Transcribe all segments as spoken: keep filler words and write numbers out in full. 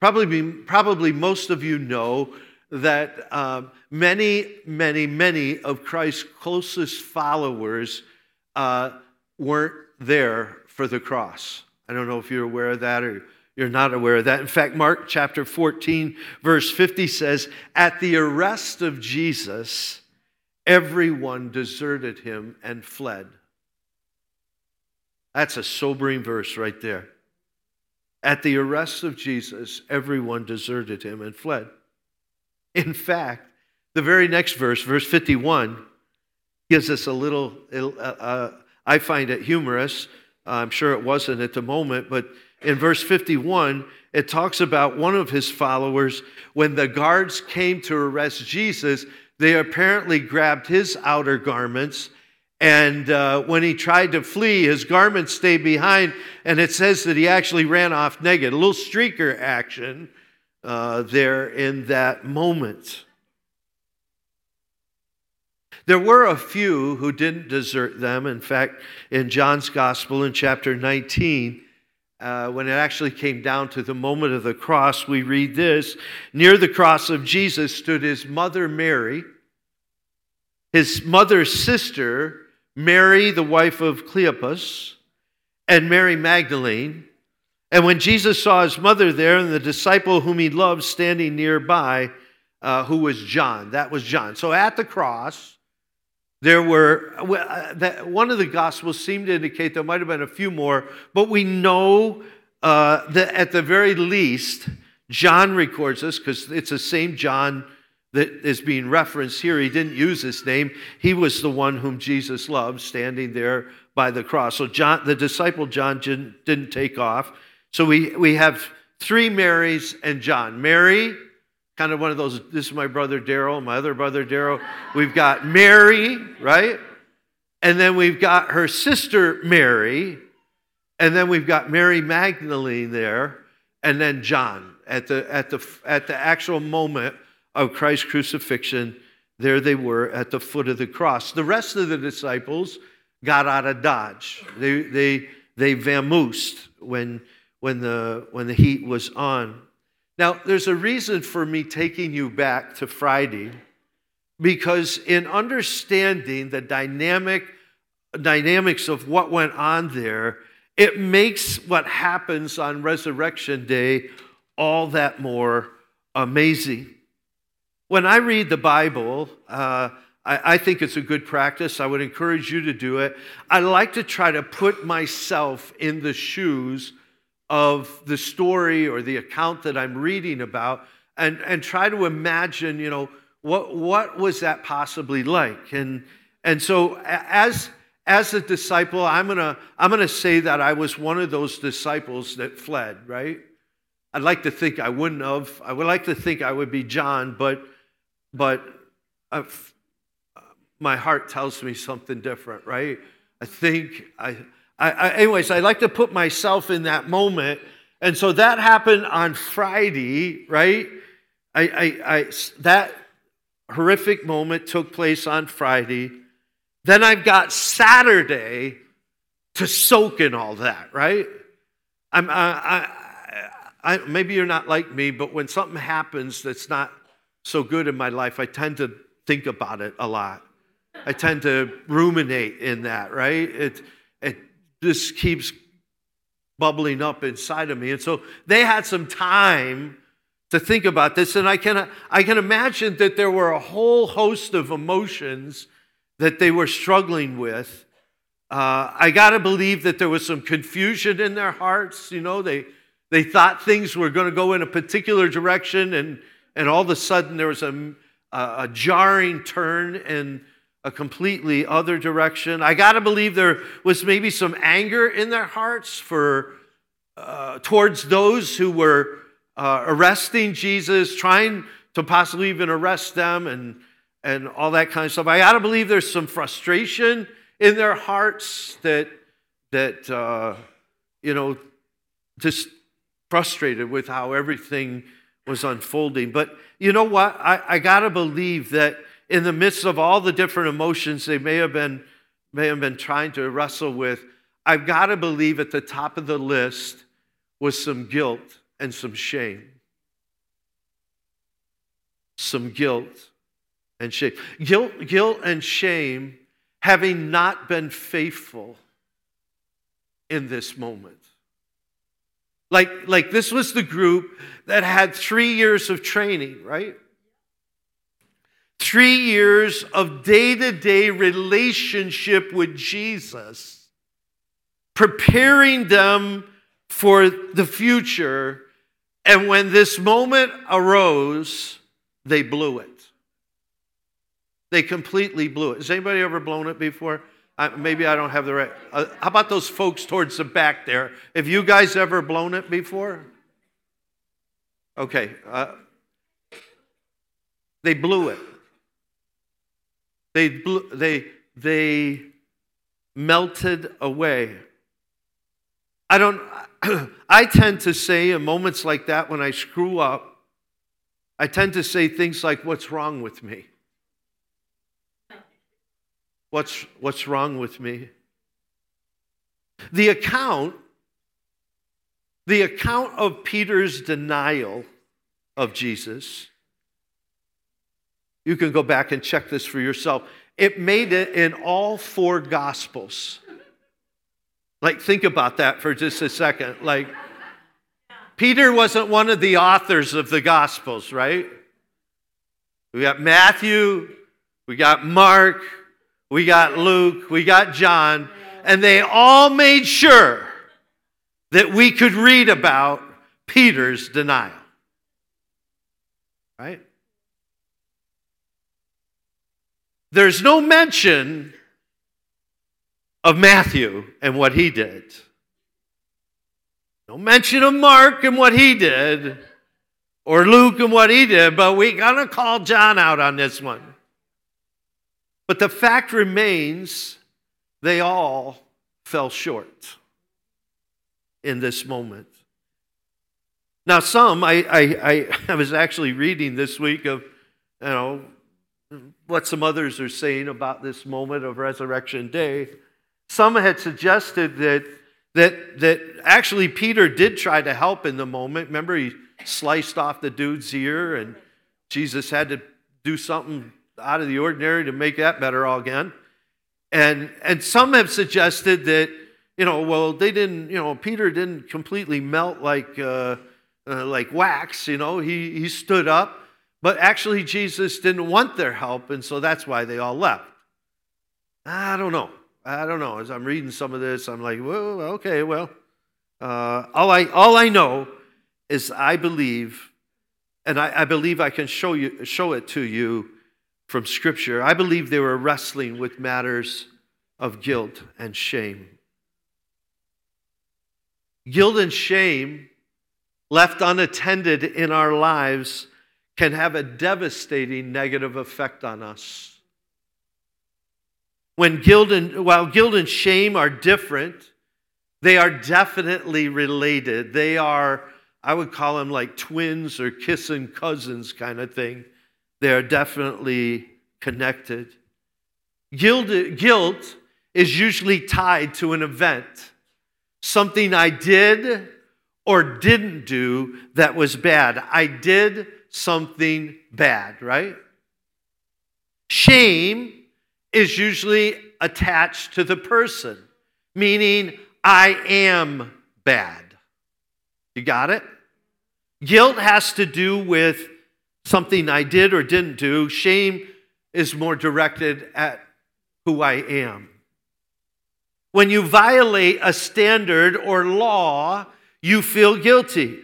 Probably, probably most of you know that um, many, many, many of Christ's closest followers uh, weren't there for the cross. I don't know if you're aware of that or you're not aware of that. In fact, Mark chapter fourteen, verse fifty says, "At the arrest of Jesus, everyone deserted him and fled." That's a sobering verse right there. At the arrest of Jesus, everyone deserted him and fled. In fact, the very next verse, verse fifty-one, gives us a little, uh, uh, I find it humorous. I'm sure it wasn't at the moment, but in verse fifty-one, it talks about one of his followers. When the guards came to arrest Jesus, they apparently grabbed his outer garments, and uh, when he tried to flee, his garments stayed behind, and it says that he actually ran off naked. A little streaker action uh, there in that moment. There were a few who didn't desert them. In fact, in John's Gospel in chapter nineteen, uh, when it actually came down to the moment of the cross, we read this: "Near the cross of Jesus stood his mother Mary, his mother's sister, Mary, the wife of Cleopas, and Mary Magdalene. And when Jesus saw his mother there and the disciple whom he loved standing nearby, uh, who was John," that was John. So at the cross, there were, one of the Gospels seemed to indicate there might have been a few more, but we know uh, that at the very least, John records this because it's the same John that is being referenced here. He didn't use his name. He was the one whom Jesus loved, standing there by the cross. So John, the disciple John didn't, didn't take off. So we, we have three Marys and John. Mary, kind of one of those, this is my brother Daryl, my other brother Daryl. We've got Mary, right? And then we've got her sister Mary. And then we've got Mary Magdalene there. And then John at the, at the, at the actual moment of Christ's crucifixion. There they were at the foot of the cross. The rest of the disciples got out of Dodge. They, they, they vamoosed when, when, the, when the heat was on. Now, there's a reason for me taking you back to Friday, because in understanding the dynamic dynamics of what went on there, it makes what happens on Resurrection Day all that more amazing. When I read the Bible, uh, I, I think it's a good practice. I would encourage you to do it. I like to try to put myself in the shoes of the story or the account that I'm reading about, and, and try to imagine, you know, what what was that possibly like? And and so as as a disciple, I'm gonna I'm gonna say that I was one of those disciples that fled, right? I'd like to think I wouldn't have. I would like to think I would be John, but but I've, my heart tells me something different, right? I think I. I, I, anyways, I like to put myself in that moment. And so that happened on Friday, right? I, I, I, that horrific moment took place on Friday. Then I've got Saturday to soak in all that, right? I'm, I, I, I, maybe you're not like me, but when something happens that's not so good in my life, I tend to think about it a lot. I tend to ruminate in that, right? It, it This keeps bubbling up inside of me. And so they had some time to think about this. And I can, I can imagine that there were a whole host of emotions that they were struggling with. Uh, I got to believe that there was some confusion in their hearts. You know, they, they thought things were going to go in a particular direction. And, and all of a sudden there was a, a, a jarring turn in a completely other direction. I got to believe there was maybe some anger in their hearts for uh, towards those who were uh, arresting Jesus, trying to possibly even arrest them, and and all that kind of stuff. I got to believe there's some frustration in their hearts that that uh, you know, just frustrated with how everything was unfolding. But you know what? I, I got to believe that in the midst of all the different emotions they may have been may have been trying to wrestle with, I've got to believe at the top of the list was some guilt and some shame. some guilt and shame. Guilt, guilt and shame having not been faithful in this moment. Like, like this was the group that had three years of training, right? Three years of day-to-day relationship with Jesus, preparing them for the future. And when this moment arose, they blew it. They completely blew it. Has anybody ever blown it before? I, maybe I don't have the right. Uh, how about those folks towards the back there? Have you guys ever blown it before? Okay. Uh, they blew it. They blew, they they melted away. I don't. I tend to say in moments like that when I screw up, I tend to say things like, "What's wrong with me? What's what's wrong with me?" The account, the account of Peter's denial of Jesus. You can go back and check this for yourself. It made it in all four Gospels. Like, think about that for just a second. Like, Peter wasn't one of the authors of the Gospels, right? We got Matthew, we got Mark, we got Luke, we got John, and they all made sure that we could read about Peter's denial. Right? There's no mention of Matthew and what he did. No mention of Mark and what he did, or Luke and what he did, but we're going to call John out on this one. But the fact remains, they all fell short in this moment. Now, some, I, I, I was actually reading this week of, you know, what some others are saying about this moment of Resurrection Day. Some had suggested that, that, that actually Peter did try to help in the moment. Remember, he sliced off the dude's ear, and Jesus had to do something out of the ordinary to make that better all again. And, and some have suggested that, you know, well, they didn't, you know, Peter didn't completely melt like, uh, uh, like wax, you know, he, he stood up. But actually, Jesus didn't want their help, and so that's why they all left. I don't know. I don't know. As I'm reading some of this, I'm like, well, okay, well. Uh, all I all I know is I believe, and I, I believe I can show you show it to you from Scripture. I believe they were wrestling with matters of guilt and shame. Guilt and shame, left unattended in our lives, can have a devastating negative effect on us. When guilt and, while guilt and shame are different, they are definitely related. They are, I would call them like twins or kissing cousins kind of thing. They are definitely connected. Guilt, guilt is usually tied to an event, something I did or didn't do that was bad. I did something bad, right? Shame is usually attached to the person, meaning I am bad. You got it? Guilt has to do with something I did or didn't do. Shame is more directed at who I am. When you violate a standard or law, you feel guilty.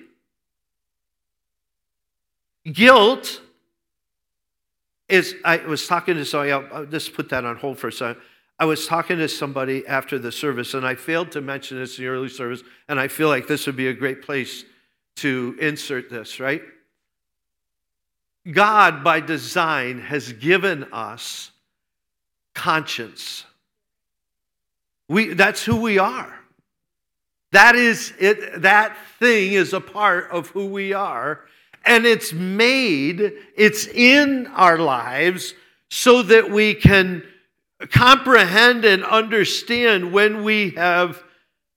Guilt is, I was talking to somebody, I'll, I'll just put that on hold for a second. I was talking to somebody after the service, and I failed to mention this in the early service, and I feel like this would be a great place to insert this, right? God, by design, has given us conscience. We, that's who we are. That is it. That thing is a part of who we are. And it's made, it's in our lives so that we can comprehend and understand when we have,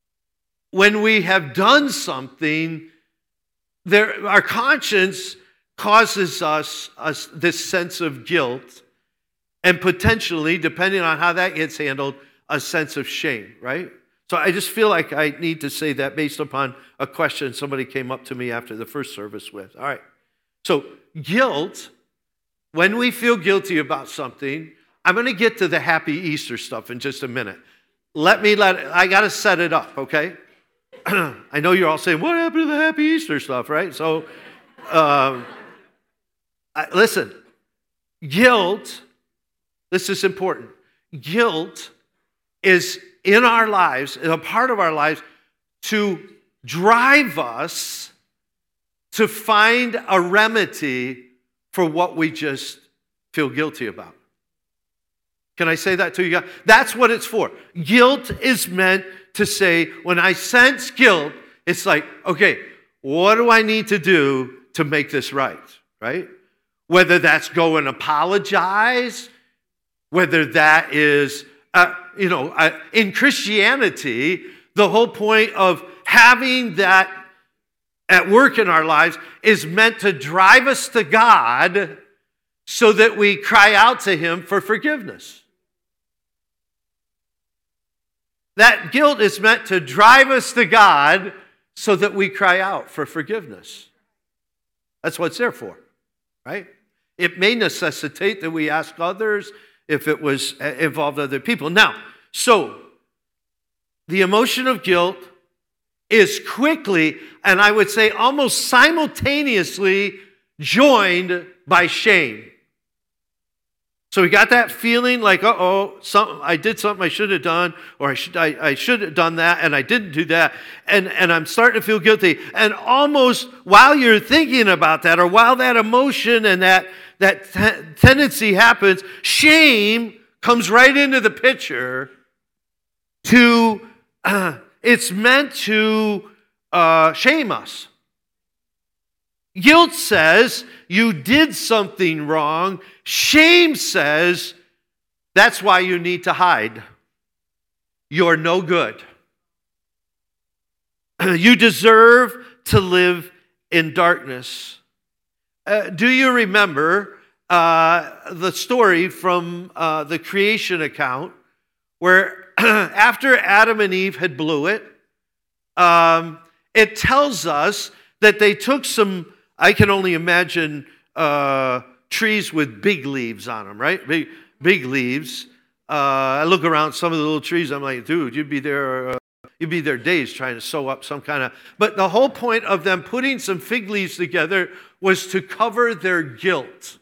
when we have done something, there, our conscience causes us, us this sense of guilt and potentially, depending on how that gets handled, a sense of shame, right? So I just feel like I need to say that based upon a question somebody came up to me after the first service with. All right. So guilt, when we feel guilty about something, I'm going to get to the happy Easter stuff in just a minute. Let me let it, I got to set it up, okay? I know you're all saying, what happened to the happy Easter stuff, right? So, um, I, listen, guilt, this is important. Guilt is in our lives, is a part of our lives to drive us to find a remedy for what we just feel guilty about. Can I say that to you guys? That's what it's for. Guilt is meant to say, when I sense guilt, it's like, okay, what do I need to do to make this right, right? Whether that's go and apologize, whether that is, uh, you know, uh, in Christianity, the whole point of having that at work in our lives is meant to drive us to God so that we cry out to Him for forgiveness. That guilt is meant to drive us to God so that we cry out for forgiveness. That's what it's there for, right? It may necessitate that we ask others if it was involved other people. Now, so the emotion of guilt is quickly, and I would say almost simultaneously, joined by shame. So we got that feeling like, uh-oh, some, I did something I should have done, or I should, I, I should have done that, and I didn't do that, and, and I'm starting to feel guilty. And almost while you're thinking about that, or while that emotion and that, that te- tendency happens, shame comes right into the picture to, uh, it's meant to uh, shame us. Guilt says you did something wrong. Shame says that's why you need to hide. You're no good. You deserve to live in darkness. Uh, do you remember uh, the story from uh, the creation account where after Adam and Eve had blew it, um, it tells us that they took some, I can only imagine uh, trees with big leaves on them, right? Big, big leaves. Uh, I look around some of the little trees, I'm like, dude, you'd be there, uh, you'd be there days trying to sew up some kind of. But the whole point of them putting some fig leaves together was to cover their guilt.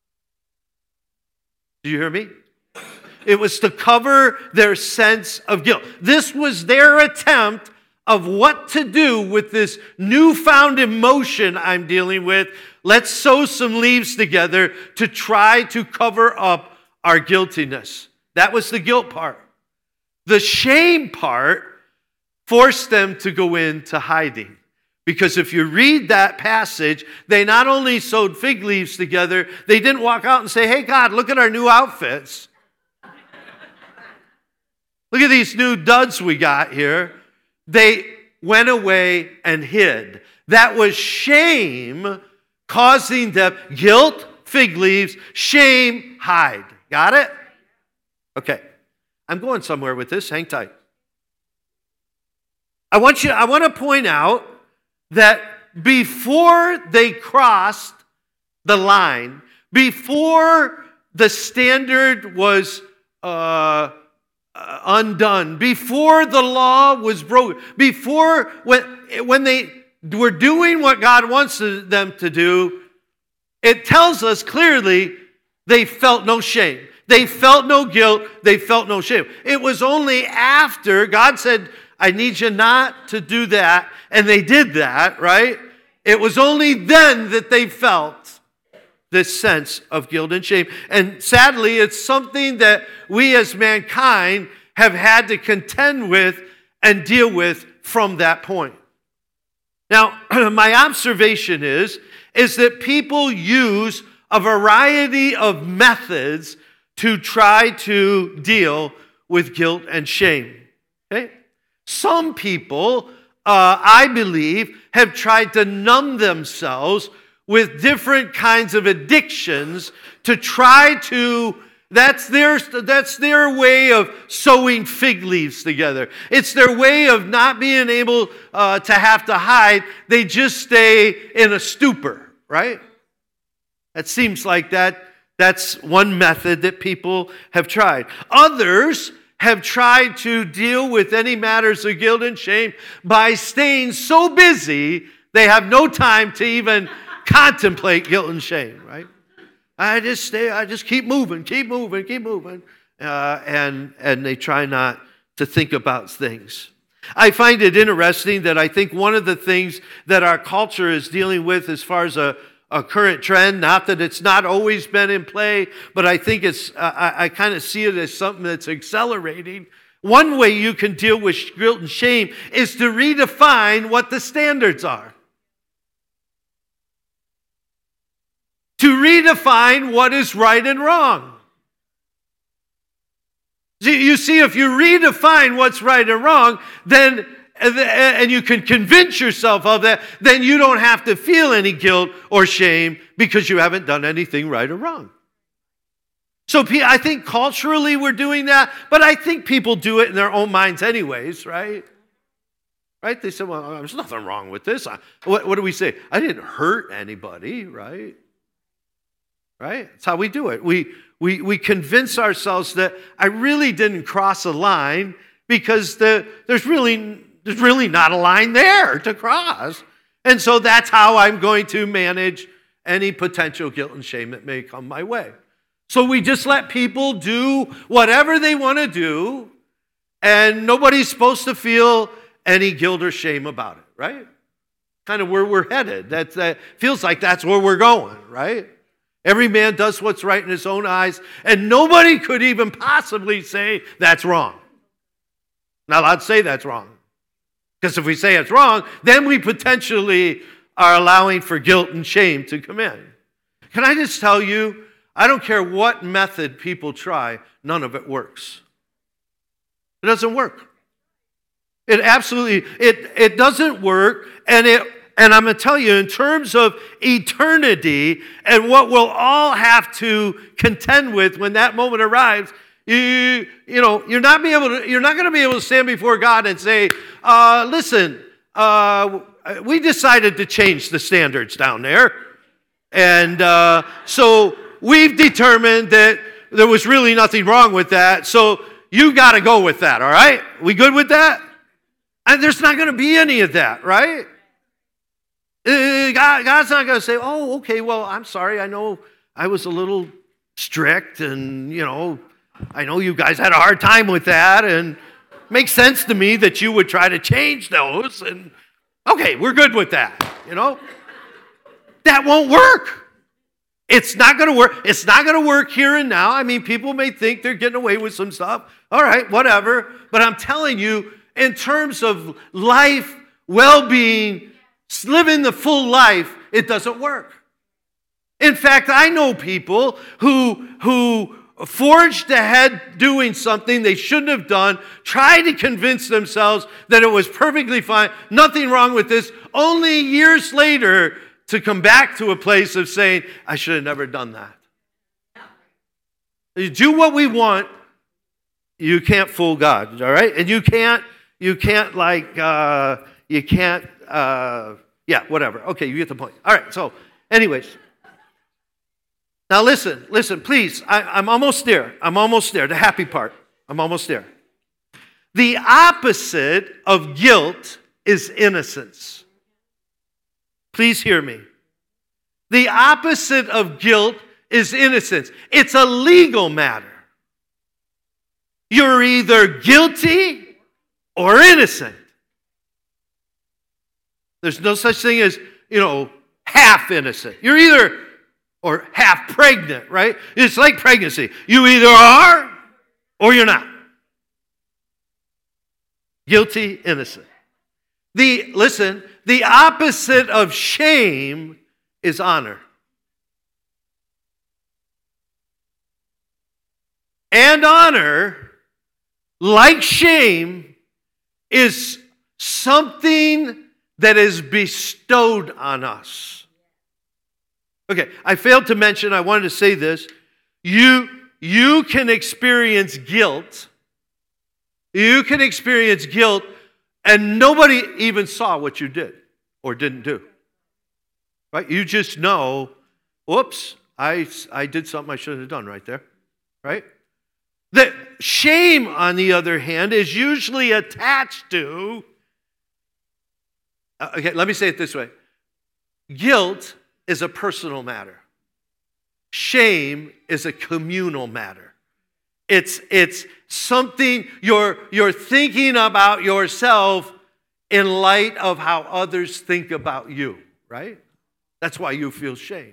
Do you hear me? It was to cover their sense of guilt. This was their attempt of what to do with this newfound emotion I'm dealing with. Let's sew some leaves together to try to cover up our guiltiness. That was the guilt part. The shame part forced them to go into hiding. Because if you read that passage, they not only sewed fig leaves together, they didn't walk out and say, hey, God, look at our new outfits. Look at these new duds we got here. They went away and hid. That was shame causing them guilt, fig leaves, shame, hide. Got it? Okay. I'm going somewhere with this. Hang tight. I want you, I want to point out that before they crossed the line, before the standard was uh, Uh, undone, before the law was broken, before when, when they were doing what God wants them to do, it tells us clearly they felt no shame. They felt no guilt. They felt no shame. It was only after God said, I need you not to do that, and they did that, right? It was only then that they felt this sense of guilt and shame. And sadly, it's something that we as mankind have had to contend with and deal with from that point. Now, my observation is, is that people use a variety of methods to try to deal with guilt and shame. Okay? Some people, uh, I believe, have tried to numb themselves with different kinds of addictions to try to, that's their, that's their way of sewing fig leaves together. It's their way of not being able uh, to have to hide. They just stay in a stupor, right? It seems like that that's one method that people have tried. Others have tried to deal with any matters of guilt and shame by staying so busy they have no time to even contemplate guilt and shame, right? I just stay, I just keep moving, keep moving, keep moving, uh, and, and they try not to think about things. I find it interesting that I think one of the things that our culture is dealing with as far as a A current trend, not that it's not always been in play, but I think it's, uh, I, I kind of see it as something that's accelerating. One way you can deal with guilt and shame is to redefine what the standards are. To redefine what is right and wrong. You see, if you redefine what's right and wrong, then and you can convince yourself of that, then you don't have to feel any guilt or shame because you haven't done anything right or wrong. So I think culturally we're doing that, but I think people do it in their own minds anyways, right? Right? They say, well, there's nothing wrong with this. What, what do we say? I didn't hurt anybody, right? Right? That's how we do it. We, we, we convince ourselves that I really didn't cross a line because the, there's really... There's really not a line there to cross. And so that's how I'm going to manage any potential guilt and shame that may come my way. So we just let people do whatever they want to do, and nobody's supposed to feel any guilt or shame about it, right? Kind of where we're headed. That, that feels like that's where we're going, right? Every man does what's right in his own eyes, and nobody could even possibly say that's wrong. Not allowed to say that's wrong. Because if we say it's wrong, then we potentially are allowing for guilt and shame to come in. Can I just tell you, I don't care what method people try, none of it works. It doesn't work. It absolutely, it, it doesn't work, and it and I'm going to tell you, in terms of eternity and what we'll all have to contend with when that moment arrives, You, you know, you're not be able to, you're not going to be able to stand before God and say, uh, listen, uh, we decided to change the standards down there. And uh, so we've determined that there was really nothing wrong with that. So you got to go with that, all right? We good with that? And there's not going to be any of that, right? Uh, God, God's not going to say, oh, okay, well, I'm sorry. I know I was a little strict and, you know, I know you guys had a hard time with that, and it makes sense to me that you would try to change those. And okay, we're good with that, you know? That won't work. It's not going to work. It's not going to work here and now. I mean, people may think they're getting away with some stuff. All right, whatever. But I'm telling you, in terms of life, well-being, living the full life, it doesn't work. In fact, I know people who who forged ahead doing something they shouldn't have done, tried to convince themselves that it was perfectly fine, nothing wrong with this, only years later to come back to a place of saying, I should have never done that. You do what we want, you can't fool God, all right? And you can't, you can't like, uh, you can't, uh, yeah, whatever. Okay, you get the point. All right, so anyways. Now listen, listen, please. I, I'm almost there. I'm almost there. The happy part. I'm almost there. The opposite of guilt is innocence. Please hear me. The opposite of guilt is innocence. It's a legal matter. You're either guilty or innocent. There's no such thing as, you know, half innocent. You're either or half pregnant, right? It's like pregnancy. You either are or you're not. Guilty, innocent. The listen, the opposite of shame is honor. And honor, like shame, is something that is bestowed on us. Okay, I failed to mention, I wanted to say this. You, you can experience guilt. You can experience guilt and nobody even saw what you did or didn't do. Right? You just know, whoops, I, I did something I shouldn't have done right there. Right? The shame, on the other hand, is usually attached to, uh, okay, let me say it this way. Guilt is a personal matter. Shame is a communal matter. It's, it's something you're, you're thinking about yourself in light of how others think about you, right? That's why you feel shame.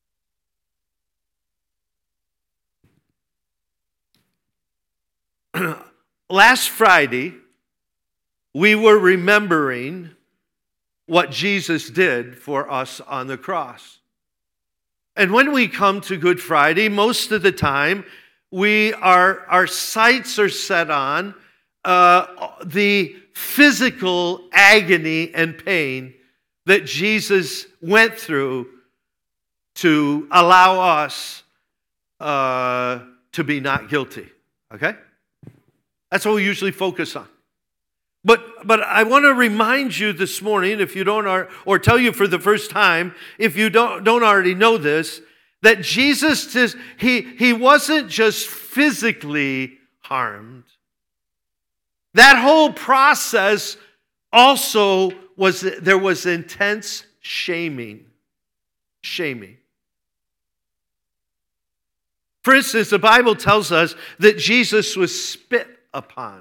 Last Friday, we were remembering what Jesus did for us on the cross. And when we come to Good Friday, most of the time, we are, our sights are set on uh, the physical agony and pain that Jesus went through to allow us uh, to be not guilty. Okay? That's what we usually focus on. But, but I want to remind you this morning, if you don't, or, or tell you for the first time, if you don't, don't already know this, that Jesus, just, he, he wasn't just physically harmed. That whole process also was, there was intense shaming. Shaming. For instance, the Bible tells us that Jesus was spit upon.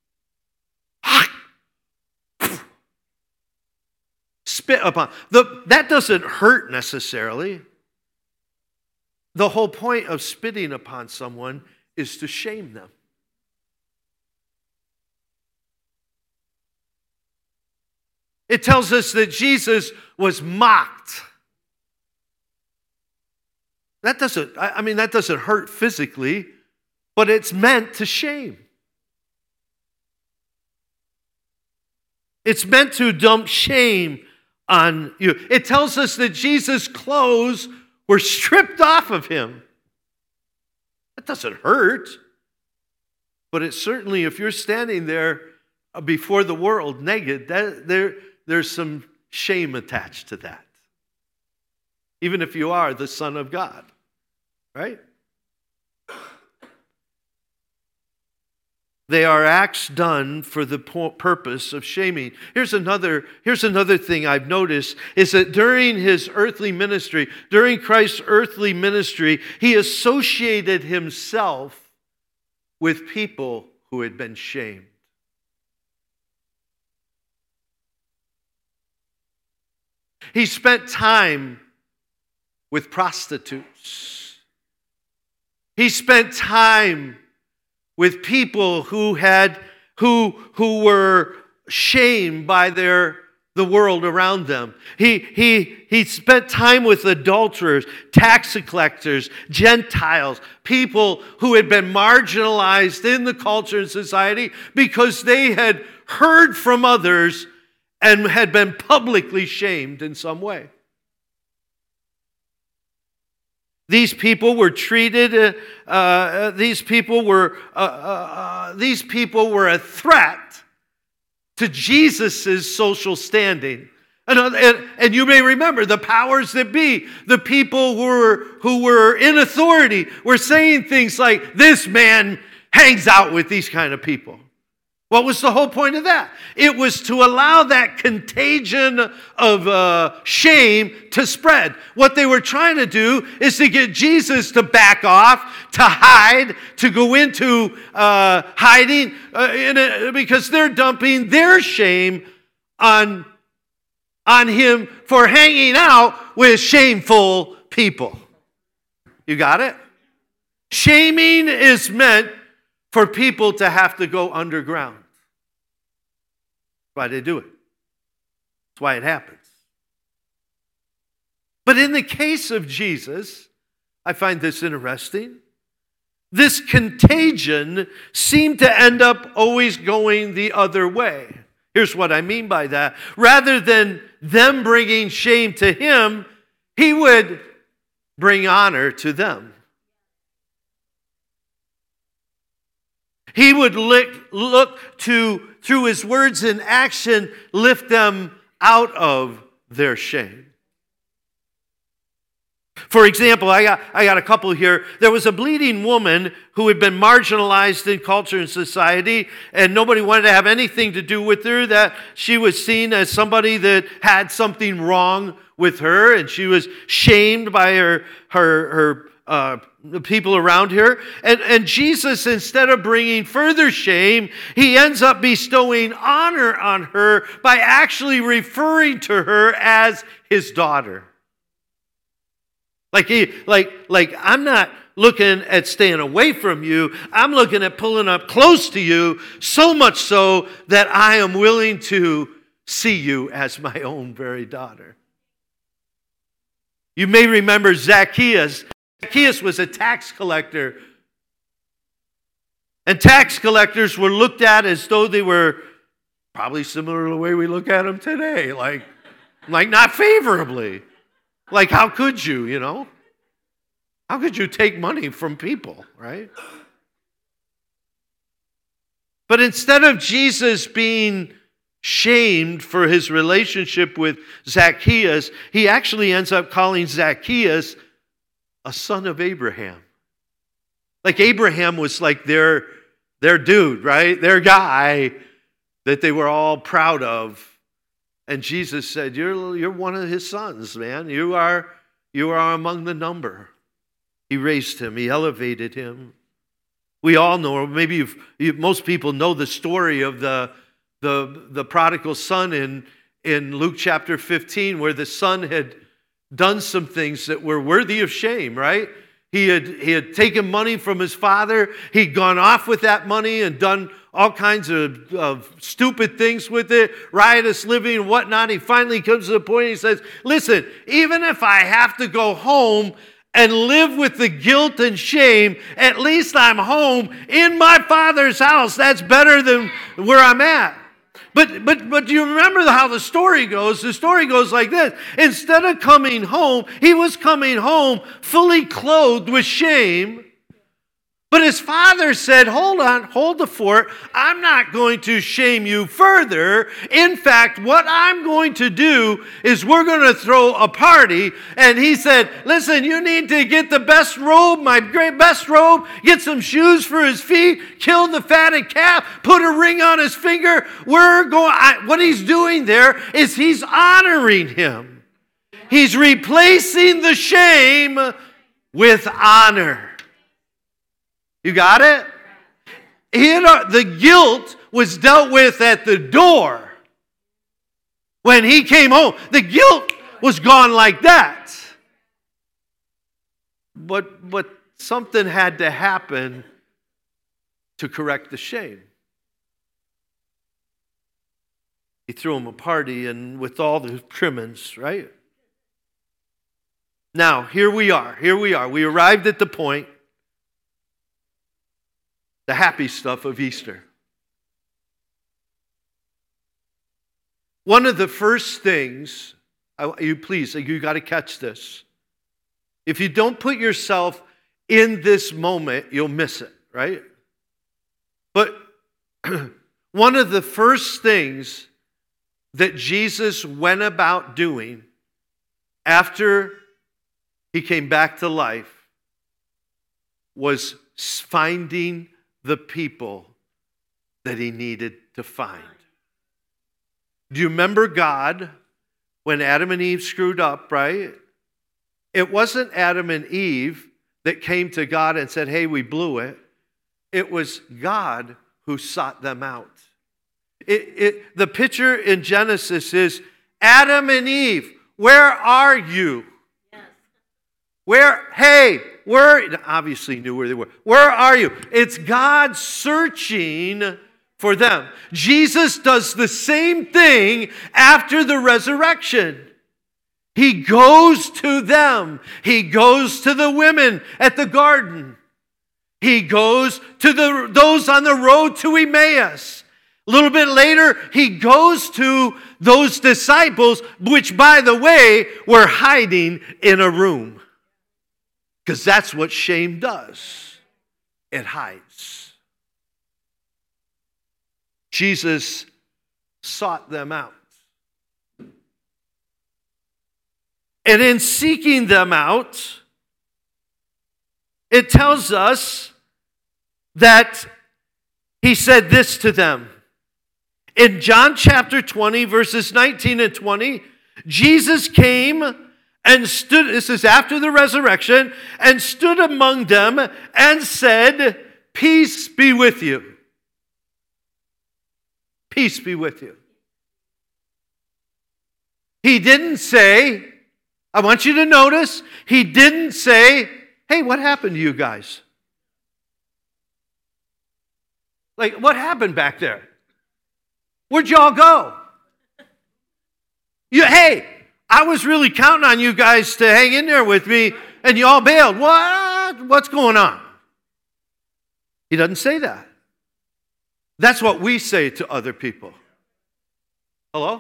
Spit upon. The, that doesn't hurt necessarily. The whole point of spitting upon someone is to shame them. It tells us that Jesus was mocked. That doesn't, I mean, that doesn't hurt physically, but it's meant to shame. It's meant to dump shame on you. It tells us that Jesus' clothes were stripped off of him. That doesn't hurt. But it certainly, if you're standing there before the world naked, that, there, there's some shame attached to that. Even if you are the Son of God. Right? They are acts done for the purpose of shaming. Here's another, here's another thing I've noticed, is that during his earthly ministry, during Christ's earthly ministry, he associated himself with people who had been shamed. He spent time with prostitutes. He spent time with people who had who who were shamed by their the world around them. He he he spent time with adulterers, tax collectors, Gentiles, people who had been marginalized in the culture and society because they had heard from others and had been publicly shamed in some way. These people were treated. Uh, uh, these people were. Uh, uh, uh, these people were a threat to Jesus' social standing. And, and, and you may remember the powers that be, the people who were who were in authority, were saying things like, "This man hangs out with these kind of people." What was the whole point of that? It was to allow that contagion of uh, shame to spread. What they were trying to do is to get Jesus to back off, to hide, to go into uh, hiding, uh, in a, because they're dumping their shame on, on him for hanging out with shameful people. You got it? Shaming is meant for people to have to go underground. That's why they do it. That's why it happens. But in the case of Jesus, I find this interesting. This contagion seemed to end up always going the other way. Here's what I mean by that. Rather than them bringing shame to him, he would bring honor to them. He would look, look to, through his words and action, lift them out of their shame. For example, I got, I got a couple here. There was a bleeding woman who had been marginalized in culture and society, and nobody wanted to have anything to do with her, that she was seen as somebody that had something wrong with her, and she was shamed by her, her, her uh, the people around her. And, and Jesus, instead of bringing further shame, he ends up bestowing honor on her by actually referring to her as his daughter. Like, he, like, like I'm not looking at staying away from you. I'm looking at pulling up close to you, so much so that I am willing to see you as my own very daughter. You may remember Zacchaeus. Zacchaeus was a tax collector. And tax collectors were looked at as though they were probably similar to the way we look at them today. Like, like not favorably. Like, how could you, you know? How could you take money from people, right? But instead of Jesus being shamed for his relationship with Zacchaeus, he actually ends up calling Zacchaeus a son of Abraham. Like Abraham was like their, their dude, right? Their guy that they were all proud of. And Jesus said, you're, you're one of his sons, man. You are, you are among the number. He raised him. He elevated him. We all know, or maybe you've, you, most people know the story of the, the, the prodigal son in, in Luke chapter fifteen, where the son had done some things that were worthy of shame, right? He had, he had taken money from his father. He'd gone off with that money and done all kinds of, of stupid things with it, riotous living and whatnot. He finally comes to the point, he says, listen, even if I have to go home and live with the guilt and shame, at least I'm home in my Father's house. That's better than where I'm at. But but but do you remember how the story goes? The story goes like this. Instead of coming home, he was coming home fully clothed with shame. But his father said, hold on, hold the fort. I'm not going to shame you further. In fact, what I'm going to do is we're going to throw a party. And he said, listen, you need to get the best robe, my great best robe, get some shoes for his feet, kill the fatted calf, put a ring on his finger. We're going, I, what he's doing there is he's honoring him. He's replacing the shame with honor. You got it? Had, the guilt was dealt with at the door. When he came home, the guilt was gone like that. But, but something had to happen to correct the shame. He threw him a party and with all the trimmings, right? Now, here we are. Here we are. We arrived at the point. The happy stuff of Easter. One of the first things, you please, you got to catch this. If you don't put yourself in this moment, you'll miss it, right? But one of the first things that Jesus went about doing after he came back to life was finding the people that he needed to find. Do you remember God when Adam and Eve screwed up, right? It wasn't Adam and Eve that came to God and said, hey, we blew it. It was God who sought them out. It, it, the picture in Genesis is Adam and Eve, where are you? Yes. Where, hey, where, obviously knew where they were. Where are you? It's God searching for them. Jesus does the same thing after the resurrection. He goes to them. He goes to the women at the garden. He goes to the, those on the road to Emmaus. A little bit later, he goes to those disciples, which, by the way, were hiding in a room. Because that's what shame does. It hides. Jesus sought them out. And in seeking them out, it tells us that he said this to them. In John chapter twenty, verses nineteen and twenty, Jesus came and stood, this is after the resurrection, and stood among them and said, "Peace be with you." Peace be with you. He didn't say, I want you to notice, he didn't say, "Hey, what happened to you guys? Like, what happened back there? Where'd y'all go? You, hey, I was really counting on you guys to hang in there with me, and you all bailed. What? What's going on?" He doesn't say that. That's what we say to other people. Hello?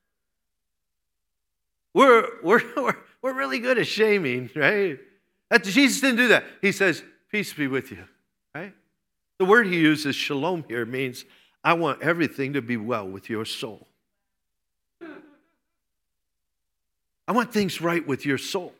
We're, we're, we're, we're really good at shaming, right? That, Jesus didn't do that. He says, "Peace be with you," right? The word he uses, shalom, here means, I want everything to be well with your soul. I want things right with your soul.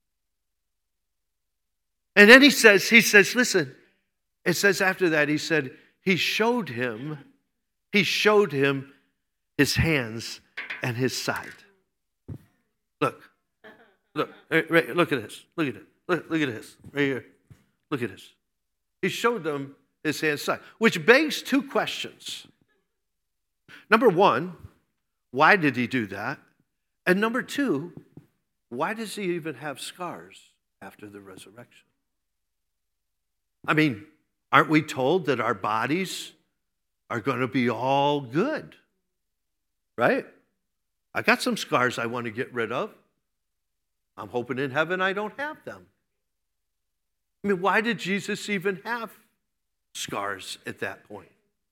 And then he says, he says, listen, it says after that, he said, he showed him, he showed him his hands and his side. Look, look, right, right, look at this, look at it, look, look at this, right here, look at this. He showed them his hands and side, which begs two questions. Number one, why did he do that? And number two, why does he even have scars after the resurrection? I mean, aren't we told that our bodies are going to be all good? Right? I got some scars I want to get rid of. I'm hoping in heaven I don't have them. I mean, why did Jesus even have scars at that point?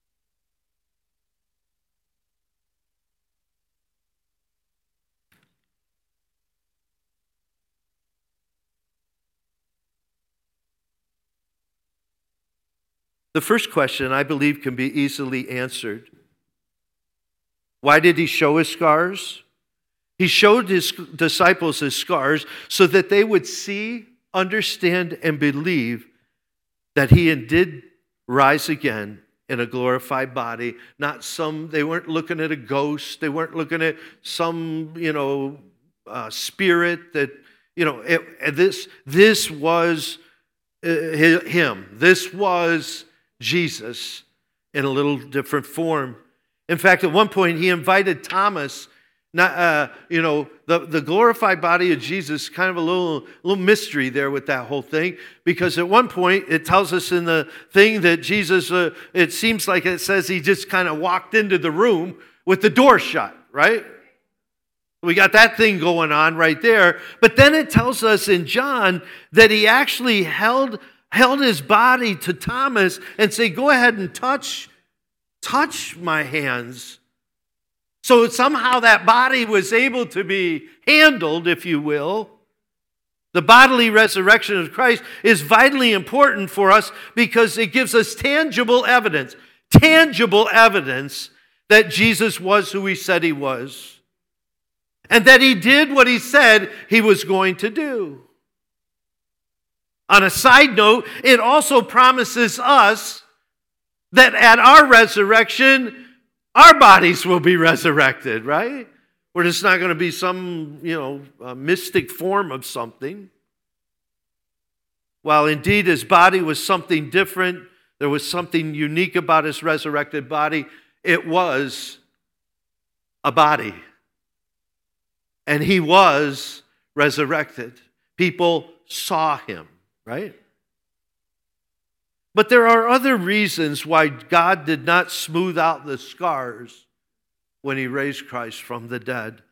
The first question, I believe, can be easily answered. Why did he show his scars? He showed his disciples his scars so that they would see, understand, and believe that he indeed rise again in a glorified body. Not some, they weren't looking at a ghost. They weren't looking at some, you know, uh, spirit that, you know, it, this, this was uh, him. This was Jesus in a little different form. In fact, at one point, he invited Thomas, not, uh, you know, the, the glorified body of Jesus, kind of a little, little mystery there with that whole thing, because at one point, it tells us in the thing that Jesus, uh, it seems like it says he just kind of walked into the room with the door shut, right? We got that thing going on right there. But then it tells us in John that he actually held held his body to Thomas and say, "Go ahead and touch, touch my hands." So somehow that body was able to be handled, if you will. The bodily resurrection of Christ is vitally important for us because it gives us tangible evidence, tangible evidence that Jesus was who he said he was, and that he did what he said he was going to do. On a side note, it also promises us that at our resurrection, our bodies will be resurrected, right? We're just not going to be some, you know, uh, mystic form of something. While indeed his body was something different, there was something unique about his resurrected body. It was a body. And he was resurrected. People saw him. Right? But there are other reasons why God did not smooth out the scars when he raised Christ from the dead.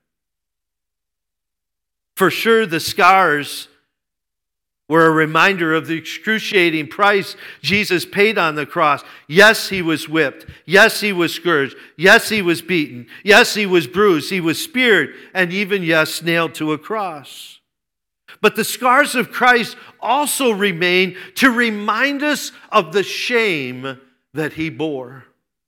For sure, the scars were a reminder of the excruciating price Jesus paid on the cross. Yes, he was whipped. Yes, he was scourged. Yes, he was beaten. Yes, he was bruised. He was speared. And even, yes, nailed to a cross. But the scars of Christ also remain to remind us of the shame that he bore.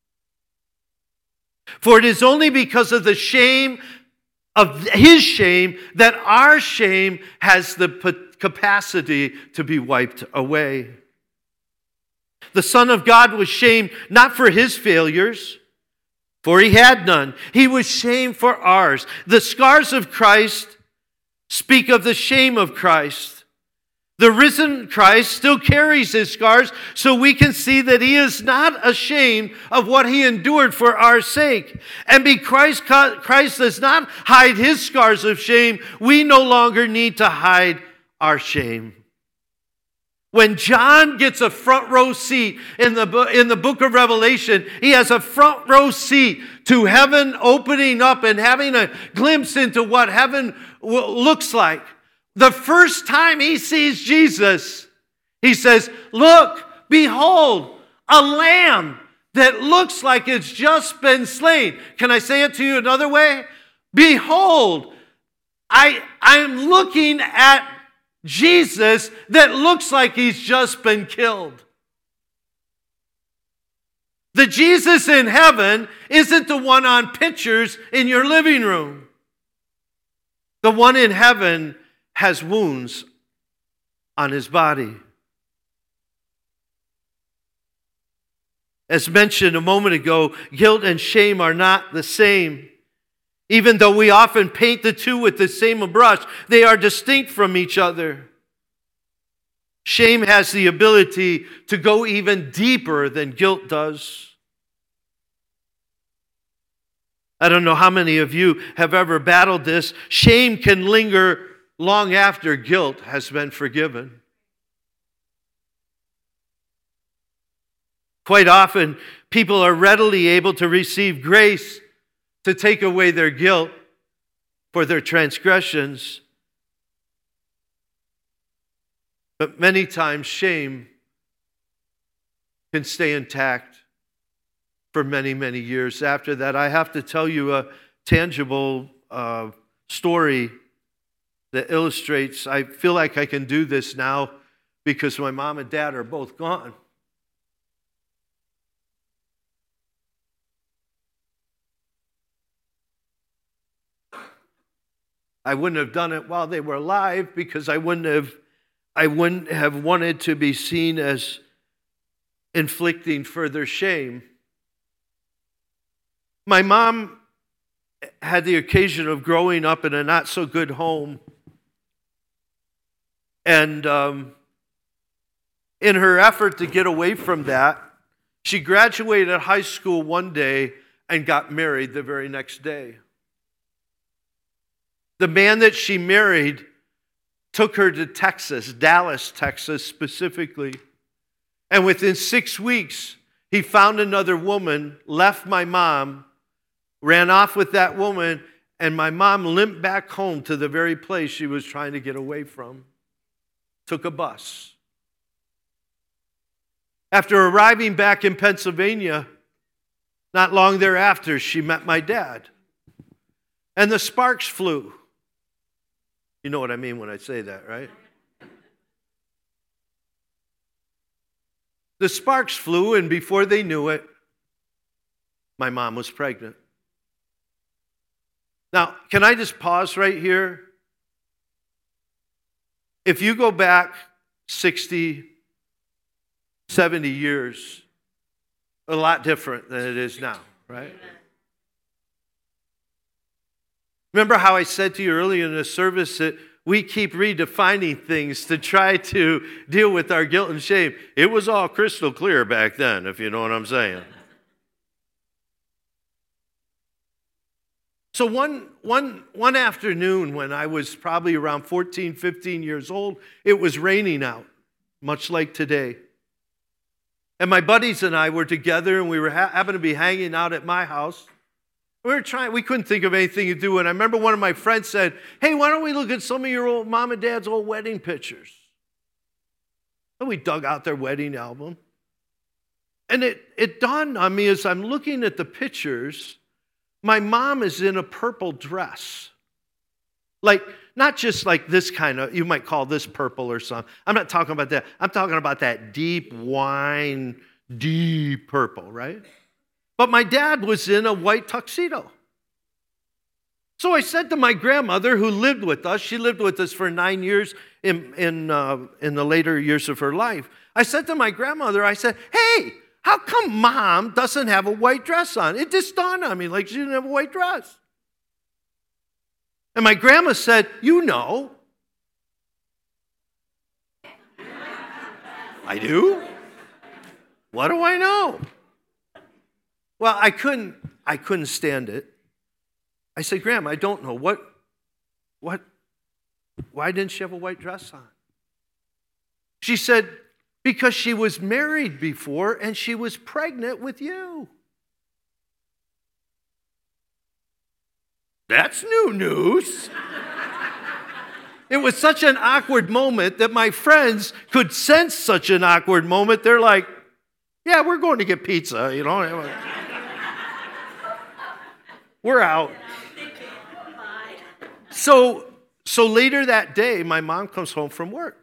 For it is only because of the shame of his shame that our shame has the capacity to be wiped away. The Son of God was shamed not for his failures, for he had none. He was shamed for ours. The scars of Christ speak of the shame of Christ. The risen Christ still carries his scars, so we can see that he is not ashamed of what he endured for our sake. And because Christ does not hide his scars of shame, we no longer need to hide our shame. When John gets a front row seat in the, in the book of Revelation, he has a front row seat to heaven opening up and having a glimpse into what heaven looks like. The first time he sees Jesus, he says, "Look, behold, a lamb that looks like it's just been slain." Can I say it to you another way? Behold, I, I'm looking at Jesus that looks like he's just been killed. The Jesus in heaven isn't the one on pictures in your living room. The one in heaven has wounds on his body. As mentioned a moment ago, guilt and shame are not the same. Even though we often paint the two with the same brush, they are distinct from each other. Shame has the ability to go even deeper than guilt does. I don't know how many of you have ever battled this. Shame can linger long after guilt has been forgiven. Quite often, people are readily able to receive grace to take away their guilt for their transgressions. But many times, shame can stay intact for many, many years after that. I have to tell you a tangible uh, story that illustrates, I feel like I can do this now because my mom and dad are both gone. I wouldn't have done it while they were alive because I wouldn't have, I wouldn't have wanted to be seen as inflicting further shame. My mom had the occasion of growing up in a not so good home. And um, in her effort to get away from that, she graduated high school one day and got married the very next day. The man that she married took her to Texas, Dallas, Texas specifically. And within six weeks, he found another woman, left my mom, ran off with that woman, and my mom limped back home to the very place she was trying to get away from. Took a bus. After arriving back in Pennsylvania, not long thereafter, she met my dad. And the sparks flew. You know what I mean when I say that, right? The sparks flew, and before they knew it, my mom was pregnant. Now, can I just pause right here? If you go back sixty, seventy years, a lot different than it is now, right? Remember how I said to you earlier in the service that we keep redefining things to try to deal with our guilt and shame. It was all crystal clear back then, if you know what I'm saying. So one, one, one afternoon when I was probably around fourteen, fifteen years old, it was raining out, much like today. And my buddies and I were together, and we were ha- happened to be hanging out at my house. We were trying, we couldn't think of anything to do. And I remember one of my friends said, "Hey, why don't we look at some of your old mom and dad's old wedding pictures?" And we dug out their wedding album. And it, it dawned on me as I'm looking at the pictures, my mom is in a purple dress. Like not just like this kind of, you might call this purple or something. I'm not talking about that. I'm talking about that deep wine, deep purple, right? But my dad was in a white tuxedo. So I said to my grandmother, who lived with us, she lived with us for nine years in, in, uh, in the later years of her life. I said to my grandmother, I said, hey, how come Mom doesn't have a white dress on? It just dawned on me like she didn't have a white dress. And my grandma said, you know. I do? What do I know? Well, I couldn't, I couldn't stand it. I said, Grandma, I don't know. What, what, why didn't she have a white dress on? She said, because she was married before and she was pregnant with you. That's new news. It was such an awkward moment that my friends could sense such an awkward moment. They're like, yeah, we're going to get pizza, you know. We're out. So, so later that day, my mom comes home from work.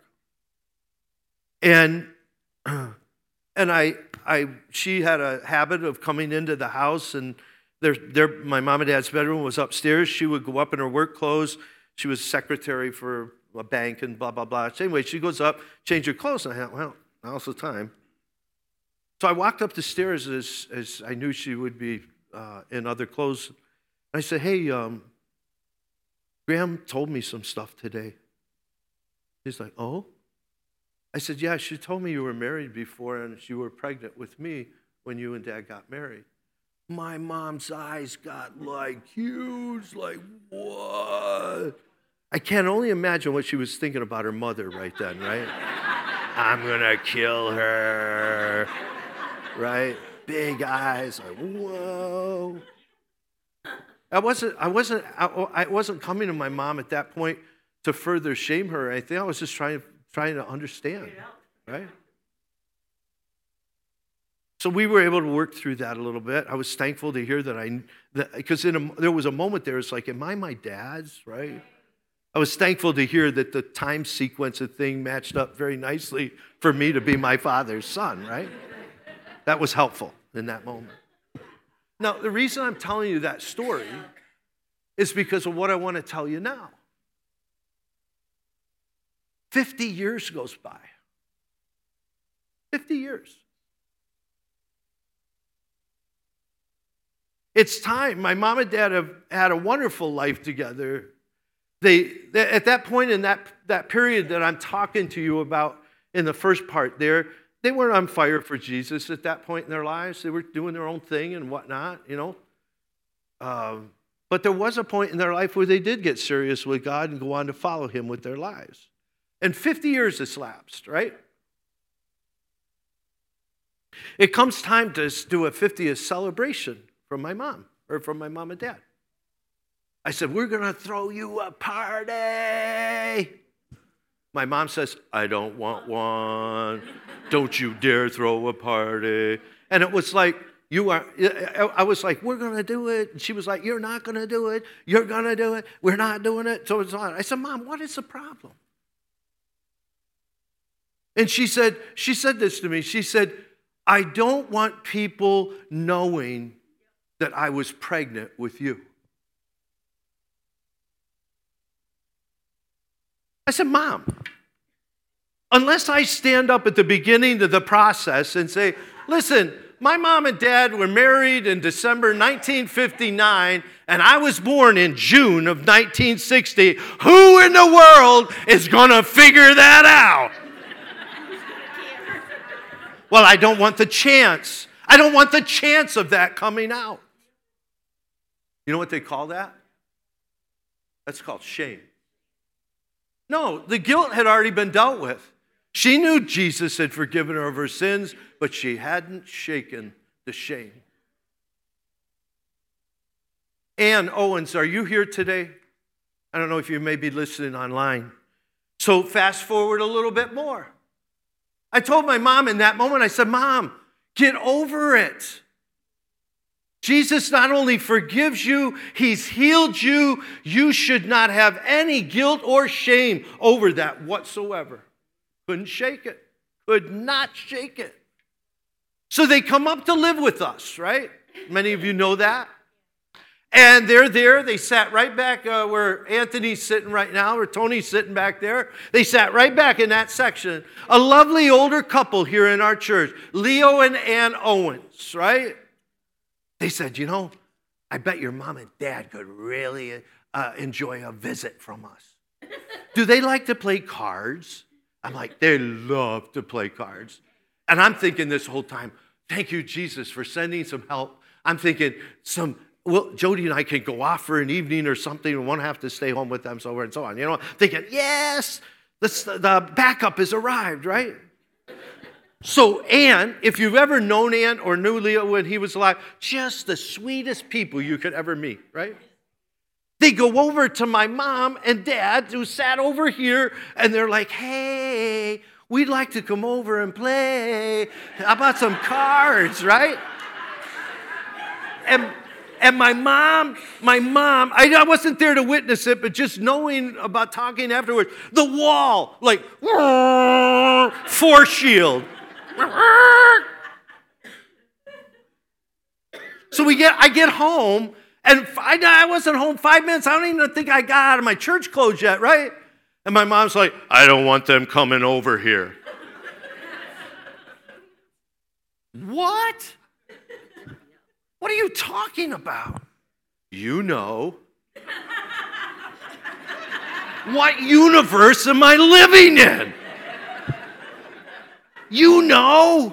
And, and I, I, she had a habit of coming into the house, and there, there, my mom and dad's bedroom was upstairs. She would go up in her work clothes. She was secretary for a bank and blah, blah, blah. So anyway, she goes up, change her clothes, and I thought, well, now's the time. So I walked up the stairs as, as I knew she would be uh, in other clothes. I said, hey, um, Graham told me some stuff today. He's like, oh? I said, yeah, she told me you were married before and you were pregnant with me when you and Dad got married. My mom's eyes got like huge, like, what? I can only imagine what she was thinking about her mother right then, right? I'm gonna kill her, right? Big eyes, like, whoa. I wasn't, I wasn't, I, I wasn't coming to my mom at that point to further shame her. I think I was just trying, trying to understand, right? So we were able to work through that a little bit. I was thankful to hear that I, because in a, there was a moment there, it's like, am I my dad's, right? I was thankful to hear that the time sequence of thing matched up very nicely for me to be my father's son, right? That was helpful in that moment. Now, the reason I'm telling you that story is because of what I want to tell you now. Fifty years goes by. Fifty years. It's time. My mom and dad have had a wonderful life together. They, they at that point in that, that period that I'm talking to you about in the first part there, they weren't on fire for Jesus at that point in their lives. They were doing their own thing and whatnot, you know. Um, but there was a point in their life where they did get serious with God and go on to follow him with their lives. And fifty years has lapsed, right? It comes time to do a fiftieth celebration from my mom, or from my mom and dad. I said, we're going to throw you a party. My mom says, I don't want one. Don't you dare throw a party. And it was like, you are, I was like, we're going to do it. And she was like, you're not going to do it. You're going to do it. We're not doing it. So it's on. I said, Mom, what is the problem? And she said, she said this to me. She said, I don't want people knowing that I was pregnant with you. I said, Mom, unless I stand up at the beginning of the process and say, listen, my mom and dad were married in December nineteen fifty-nine, and I was born in June of nineteen sixty, who in the world is going to figure that out? Well, I don't want the chance. I don't want the chance of that coming out. You know what they call that? That's called shame. No, the guilt had already been dealt with. She knew Jesus had forgiven her of her sins, but she hadn't shaken the shame. Ann Owens, are you here today? I don't know if you may be listening online. So fast forward a little bit more. I told my mom in that moment, I said, Mom, get over it. Jesus not only forgives you, he's healed you. You should not have any guilt or shame over that whatsoever. Couldn't shake it. Could not shake it. So they come up to live with us, right? Many of you know that. And they're there. They sat right back uh, where Anthony's sitting right now, or Tony's sitting back there. They sat right back in that section. A lovely older couple here in our church, Leo and Ann Owens, right? They said, you know, I bet your mom and dad could really uh, enjoy a visit from us. Do they like to play cards? I'm like, they love to play cards. And I'm thinking this whole time, thank you, Jesus, for sending some help. I'm thinking some, well, Jody and I can go off for an evening or something and won't have to stay home with them, so on and so on. You know, thinking, yes, this, the backup has arrived, right? So Ann, if you've ever known Ann or knew Leo when he was alive, just the sweetest people you could ever meet, right? They go over to my mom and dad who sat over here, and they're like, hey, we'd like to come over and play. How about some cards, right? And, and my mom, my mom, I, I wasn't there to witness it, but just knowing about talking afterwards, the wall, like, force shield. So we get, I get home, and I, I wasn't home five minutes. I don't even think I got out of my church clothes yet, right? And my mom's like, I don't want them coming over here. What? What are you talking about? You know. What universe am I living in? You know.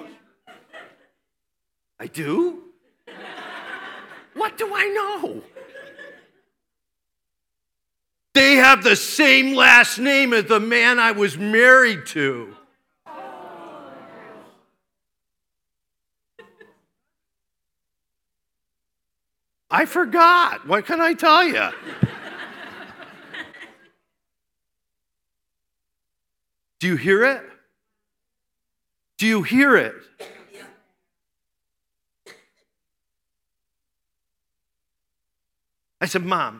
I do? What do I know? They have the same last name as the man I was married to. I forgot. What can I tell you? Do you hear it? Do you hear it? I said, Mom,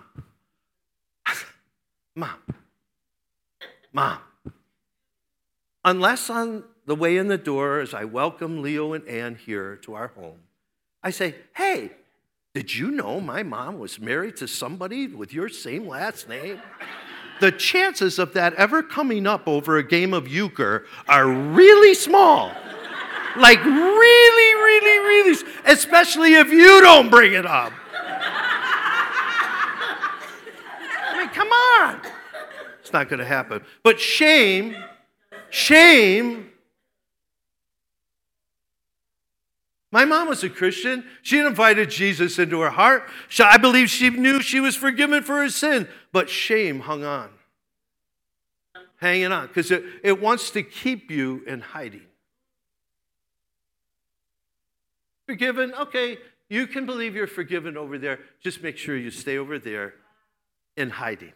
Mom, Mom, unless on the way in the door as I welcome Leo and Ann here to our home, I say, hey, did you know my mom was married to somebody with your same last name? The chances of that ever coming up over a game of euchre are really small. Like really, really, really, especially if you don't bring it up. I mean, come on. It's not going to happen. But shame, shame. My mom was a Christian. She invited Jesus into her heart. I believe she knew she was forgiven for her sin. But shame hung on. Hanging on. Because it, it wants to keep you in hiding. Forgiven, okay, you can believe you're forgiven over there. Just make sure you stay over there in hiding.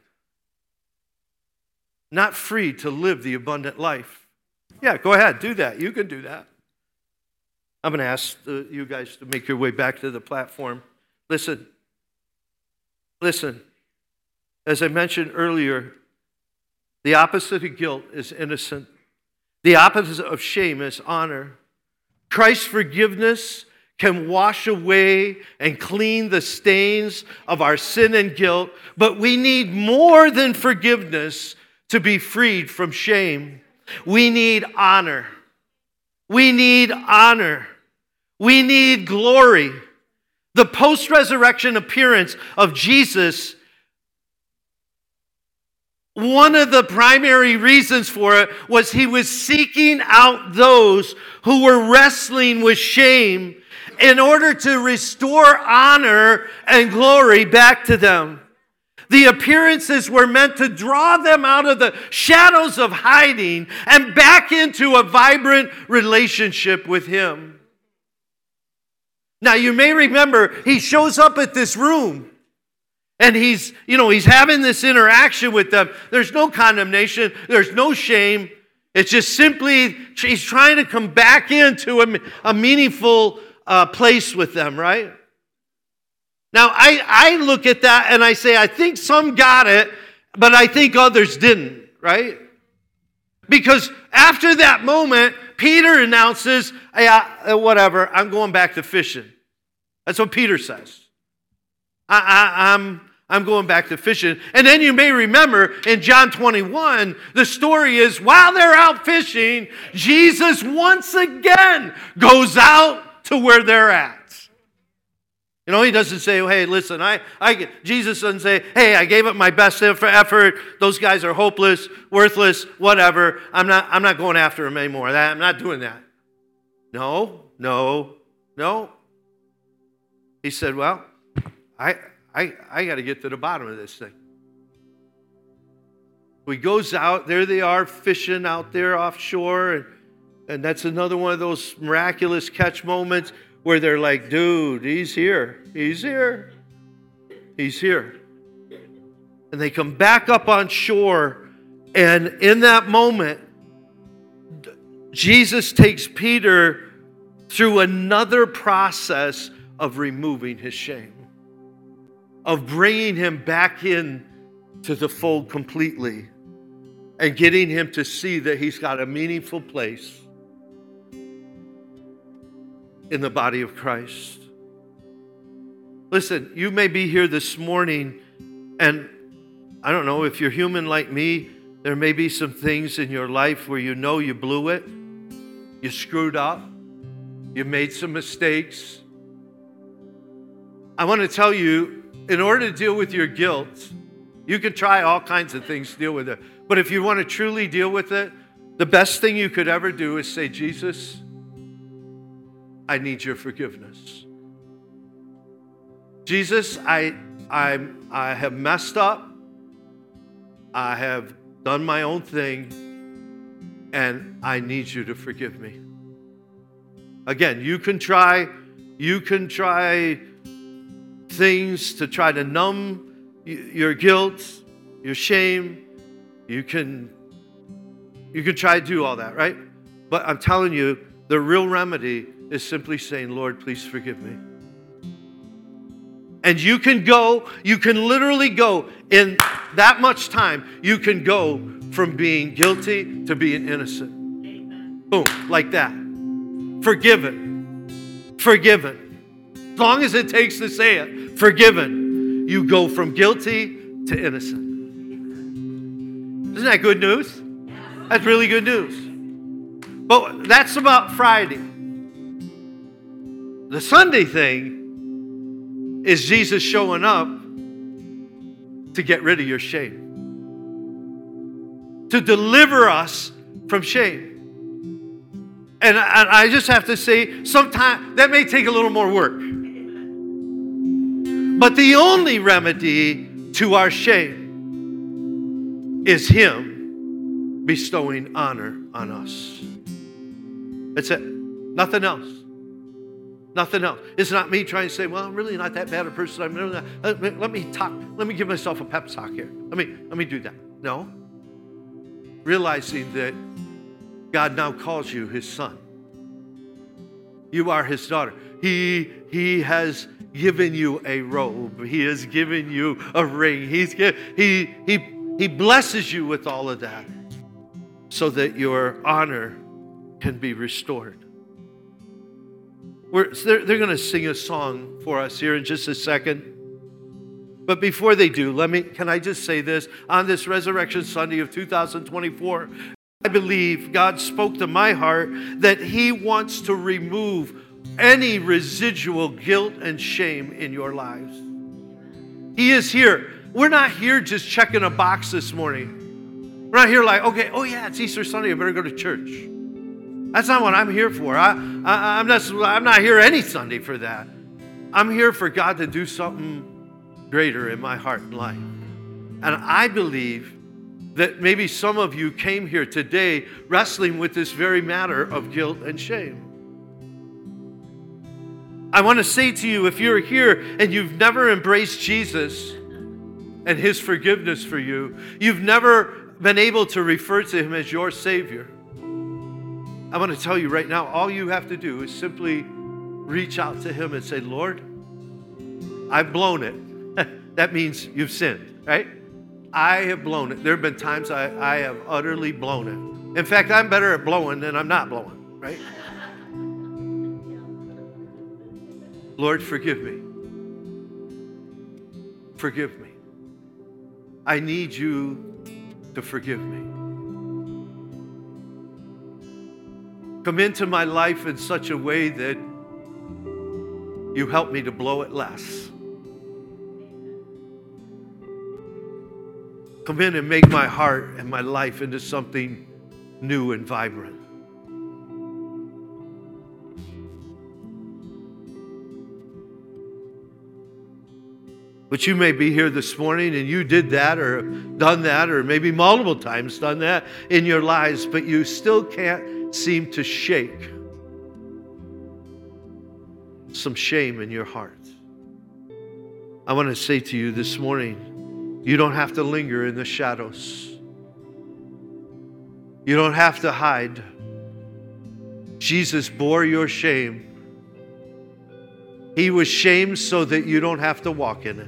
Not free to live the abundant life. Yeah, go ahead, do that. You can do that. I'm going to ask uh, you guys to make your way back to the platform. Listen. Listen. As I mentioned earlier, the opposite of guilt is innocent. The opposite of shame is honor. Christ's forgiveness can wash away and clean the stains of our sin and guilt, but we need more than forgiveness to be freed from shame. We need honor. We need honor. We need glory. The post-resurrection appearance of Jesus, one of the primary reasons for it was he was seeking out those who were wrestling with shame in order to restore honor and glory back to them. The appearances were meant to draw them out of the shadows of hiding and back into a vibrant relationship with him. Now, you may remember, he shows up at this room. And he's, you know, he's having this interaction with them. There's no condemnation. There's no shame. It's just simply, he's trying to come back into a, a meaningful uh, place with them, right? Now, I, I look at that and I say, I think some got it, but I think others didn't, right? Because after that moment, Peter announces, yeah, whatever, I'm going back to fishing. That's what Peter says. I, I, I'm, I'm going back to fishing. And then you may remember in John twenty-one, the story is while they're out fishing, Jesus once again goes out to where they're at. You know, he doesn't say, hey, listen, I, I, Jesus doesn't say, hey, I gave it my best effort. Those guys are hopeless, worthless, whatever. I'm not, I'm not going after them anymore. I'm not doing that. No, no, no. He said, well, I, I, I got to get to the bottom of this thing. He goes out, there they are fishing out there offshore, and, and that's another one of those miraculous catch moments where they're like, dude, he's here. He's here. He's here. And they come back up on shore, and in that moment, Jesus takes Peter through another process of removing his shame, of bringing him back in to the fold completely, and getting him to see that he's got a meaningful place in the body of Christ. Listen, you may be here this morning, and I don't know, if you're human like me, there may be some things in your life where you know you blew it, you screwed up, you made some mistakes. I want to tell you, in order to deal with your guilt, you can try all kinds of things to deal with it. But if you want to truly deal with it, the best thing you could ever do is say, Jesus, I need your forgiveness. Jesus, I, I, I have messed up. I have done my own thing, and I need you to forgive me. Again, you can try, you can try things to try to numb your guilt, your shame. You can, you can try to do all that, right? But I'm telling you, the real remedy is simply saying, Lord, please forgive me. And you can go, you can literally go in that much time, you can go from being guilty to being innocent. Amen. Boom, like that. Forgiven. Forgiven. As long as it takes to say it, forgiven. You go from guilty to innocent. Isn't that good news? That's really good news. But that's about Friday. The Sunday thing is Jesus showing up to get rid of your shame, to deliver us from shame. And I, I just have to say, sometimes that may take a little more work. But the only remedy to our shame is Him bestowing honor on us. That's it. Nothing else. Nothing else. It's not me trying to say, well, I'm really not that bad a person. I'm really not. Let me, let me talk. Let me give myself a pep talk here. Let me, let me do that. No. Realizing that God now calls you His son. You are His daughter. He, he has given you a robe. He has given you a ring. He's, he, he, he blesses you with all of that so that your honor can be restored. We're, they're they're going to sing a song for us here in just a second. But before they do, let me, can I just say this? On this Resurrection Sunday of two thousand twenty-four, I believe God spoke to my heart that He wants to remove any residual guilt and shame in your lives. He is here. We're not here just checking a box this morning. We're not here like, okay, oh yeah, it's Easter Sunday, I better go to church. That's not what I'm here for. I, I, I'm, not, I'm not here any Sunday for that. I'm here for God to do something greater in my heart and life. And I believe that maybe some of you came here today wrestling with this very matter of guilt and shame. I want to say to you, if you're here and you've never embraced Jesus and His forgiveness for you, you've never been able to refer to Him as your Savior, I want to tell you right now, all you have to do is simply reach out to Him and say, Lord, I've blown it. That means you've sinned, right? I have blown it. There have been times I, I have utterly blown it. In fact, I'm better at blowing than I'm not blowing, right? Lord, forgive me. Forgive me. I need you to forgive me. Come into my life in such a way that you help me to blow it less. Come in and make my heart and my life into something new and vibrant. But you may be here this morning and you did that or done that or maybe multiple times done that in your lives, but you still can't seem to shake some shame in your heart. I want to say to you this morning, you don't have to linger in the shadows. You don't have to hide. Jesus bore your shame. He was shamed so that you don't have to walk in it.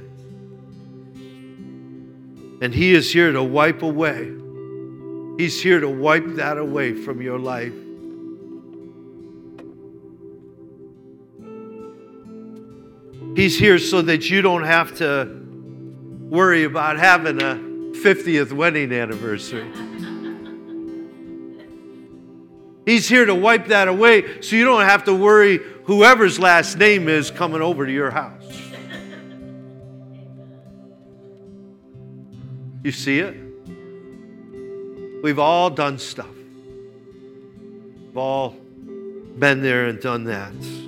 And He is here to wipe away. He's here to wipe that away from your life. He's here so that you don't have to worry about having a fiftieth wedding anniversary. He's here to wipe that away so you don't have to worry whoever's last name is coming over to your house. You see it? We've all done stuff. We've all been there and done that.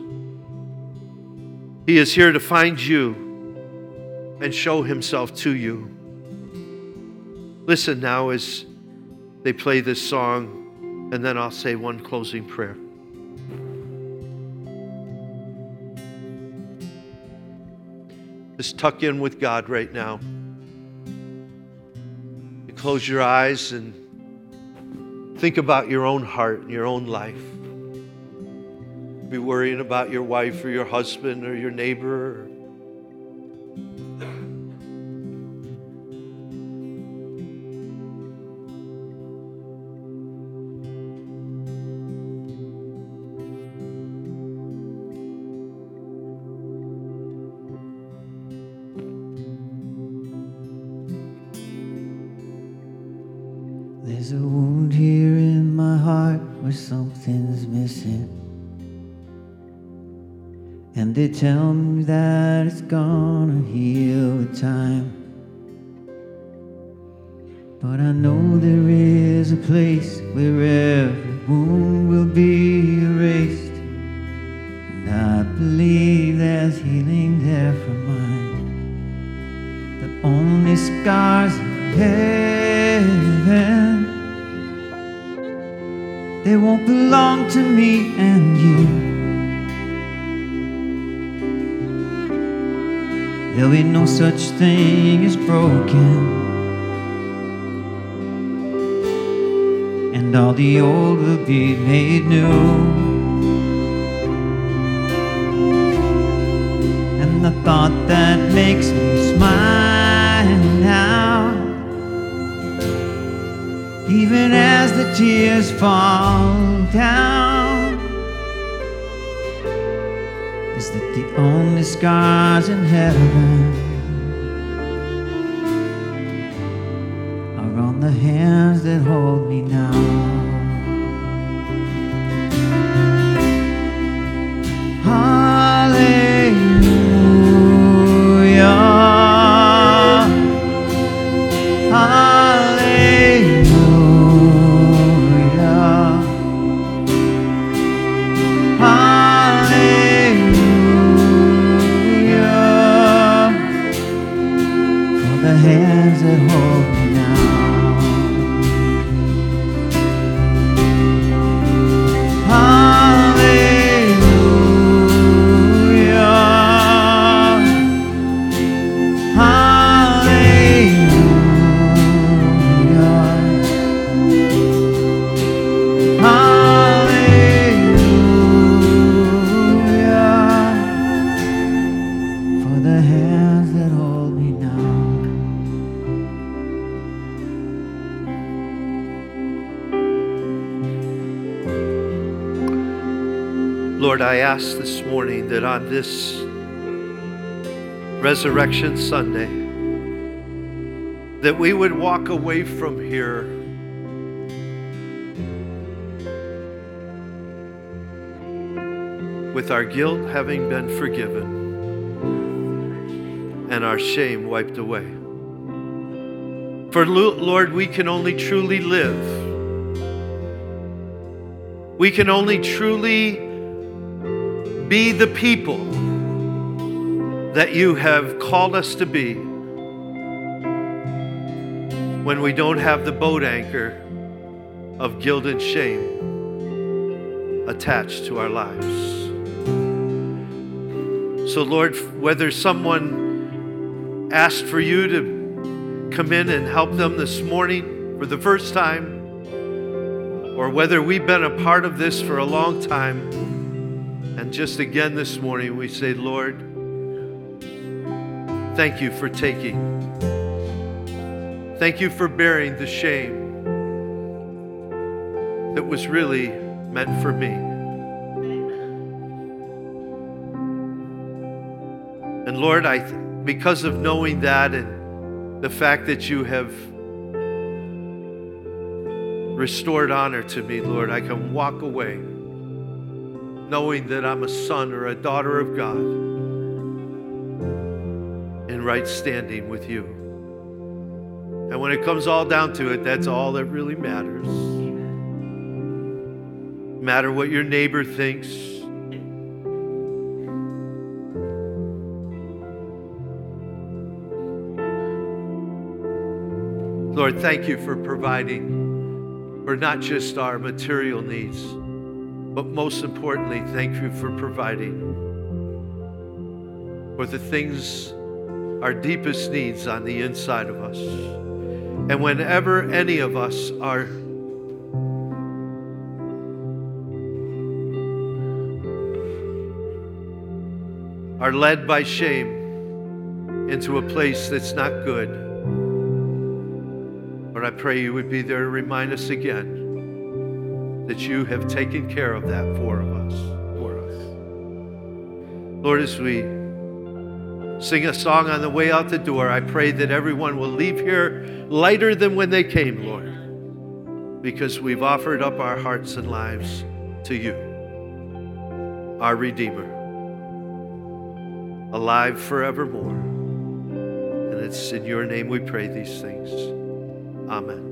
He is here to find you and show Himself to you. Listen now as they play this song, and then I'll say one closing prayer. Just tuck in with God right now. You close your eyes and think about your own heart and your own life. Be worrying about your wife or your husband or your neighbor. Or There's a wound here in my heart where something's missing. And they tell me that it's gonna heal with time. But I know there is a place where every wound will be erased. And I believe there's healing there for mine. The only scars in heaven, they won't belong to me and you. There'll be no such thing as broken, and all the old will be made new. And the thought that makes me smile now, even as the tears fall down, is that the only scars in heaven are on the hands that hold me now. Hallelujah, hallelujah, hallelujah, for the hands that hold me now. Lord, I ask this morning that on this Resurrection Sunday, that we would walk away from here with our guilt having been forgiven and our shame wiped away. For Lord, we can only truly live. We can only truly be the people that you have called us to be when we don't have the boat anchor of guilt and shame attached to our lives. So Lord, whether someone asked for you to come in and help them this morning for the first time, or whether we've been a part of this for a long time, and just again this morning we say, Lord, thank you for taking. Thank you for bearing the shame that was really meant for me. And Lord, I, because of knowing that and the fact that you have restored honor to me, Lord, I can walk away knowing that I'm a son or a daughter of God in right standing with you. And when it comes all down to it, that's all that really matters. No matter what your neighbor thinks, Lord, thank you for providing for not just our material needs, but most importantly, thank you for providing for the things, our deepest needs on the inside of us. And whenever any of us are are led by shame into a place that's not good, Lord, I pray you would be there to remind us again that you have taken care of that for us. For us. Lord, as we sing a song on the way out the door, I pray that everyone will leave here lighter than when they came, Lord, because we've offered up our hearts and lives to you, our Redeemer, alive forevermore. And it's in your name we pray these things. Amen.